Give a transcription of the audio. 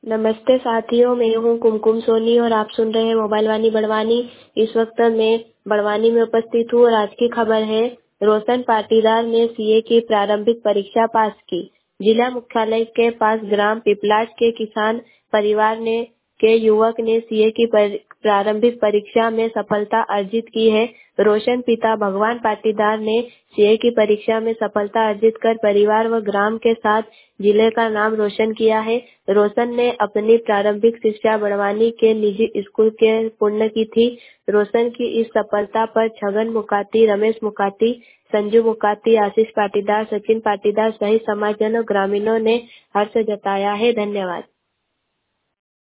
नमस्ते साथियों, मैं हूँ कुमकुम सोनी और आप सुन रहे हैं मोबाइल वाणी बड़वानी। इस वक्त मैं बड़वानी में उपस्थित हूँ और आज की खबर है, रोशन पाटीदार ने सीए की प्रारंभिक परीक्षा पास की। जिला मुख्यालय के पास ग्राम पिपलाट के किसान परिवार के युवक ने सीए की प्रारंभिक परीक्षा में सफलता अर्जित की है। रोशन पिता भगवान पाटीदार ने सीए की परीक्षा में सफलता अर्जित कर परिवार व ग्राम के साथ जिले का नाम रोशन किया है। रोशन ने अपनी प्रारंभिक शिक्षा बड़वानी के निजी स्कूल के पूर्ण की थी। रोशन की इस सफलता पर छगन मुकाती, रमेश मुकाती, संजू मुकाती, आशीष पाटीदार, सचिन पाटीदार सहित समाजजनों ग्रामीणों ने हर्ष जताया है। धन्यवाद।